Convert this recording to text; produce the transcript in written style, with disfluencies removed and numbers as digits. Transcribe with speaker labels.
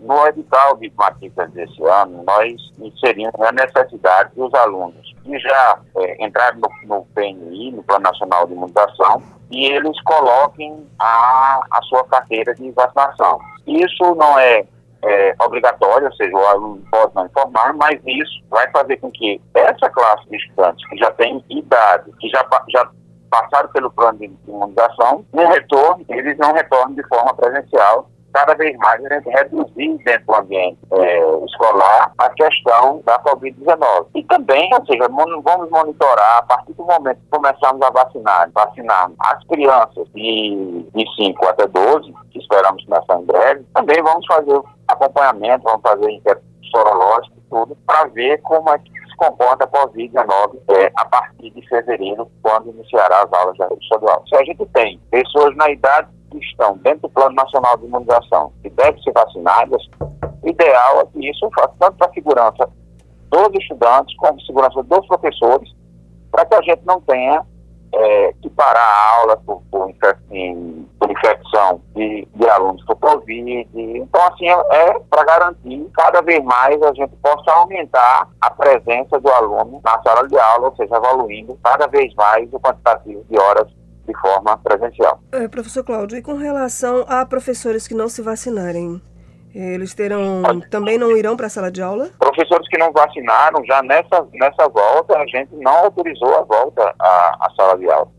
Speaker 1: No edital de matrículas desse ano, nós inserimos a necessidade dos alunos que já entraram no PNI, no Plano Nacional de Imunização, e eles coloquem a sua carteira de vacinação. Isso não é obrigatório, ou seja, o aluno pode não informar, mas isso vai fazer com que essa classe de estudantes que já tem idade, que já passaram pelo plano de imunização, eles não retornem de forma presencial. Cada vez mais a gente reduzir dentro do ambiente escolar a questão da Covid-19. E também, ou seja, vamos monitorar, a partir do momento que começarmos a vacinar as crianças de 5 até 12, que esperamos começar em breve, também vamos fazer acompanhamento, vamos fazer inquérito sorológico e tudo, para ver como é que se comporta a Covid-19 a partir de fevereiro, quando iniciará as aulas da rede estadual. Se a gente tem pessoas na idade que estão dentro do Plano Nacional de Imunização, que devem ser vacinadas, o ideal é que isso faça tanto para a segurança dos estudantes, como segurança dos professores, para que a gente não tenha que parar a aula por infecção de alunos por Covid. Então, assim, para garantir cada vez mais a gente possa aumentar a presença do aluno na sala de aula, ou seja, evoluindo cada vez mais o quantitativo de horas de forma presencial.
Speaker 2: Professor Cláudio, e com relação a professores que não se vacinarem, eles também não irão para a sala de aula?
Speaker 1: Professores que não vacinaram, já nessa volta, a gente não autorizou a volta à sala de aula.